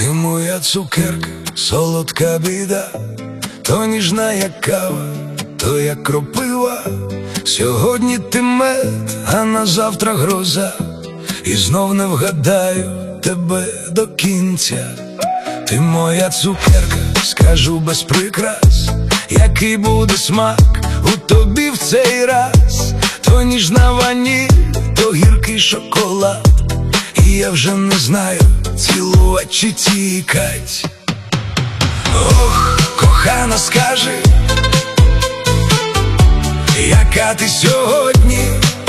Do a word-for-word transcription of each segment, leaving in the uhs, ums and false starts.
Ти моя цукерка, солодка біда, то ніжна, як кава, то як кропива. Сьогодні ти мед, а на завтра гроза, і знов не вгадаю тебе до кінця. Ти моя цукерка, скажу без прикрас, який буде смак у тобі в цей раз. То ніжна ваніль, то гіркий шоколад, і я вже не знаю, цілувати чи тікать. Ох, кохана, скажи, яка ти сьогодні,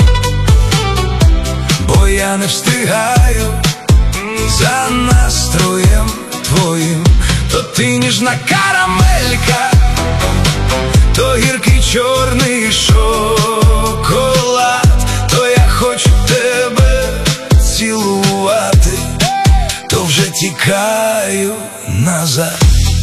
бо я не встигаю за настроєм твоїм. То ти ніжна карамелька, то гіркий чорний шоколад, то я хочу тебе цілувати, то вже тікаю назад.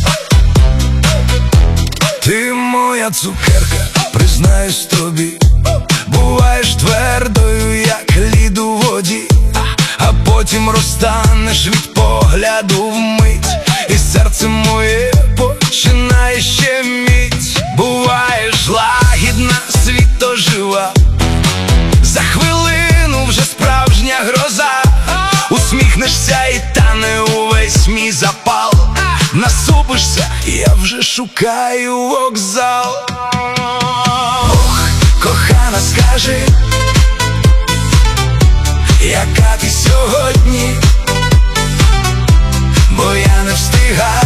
Ти моя цукерка, признаюсь тобі, буваєш твердою, як лід у воді, а потім розтанеш від погляду вмить, і серце моє починає щеміть. Буваєш лагідна, світожива, за хвилину вже справжня гроза. Усміхнешся і тане увесь мій запал, насупишся, я вже шукаю вокзал. Ох, кохана, скажи, яка ти сьогодні, бо я не встигаю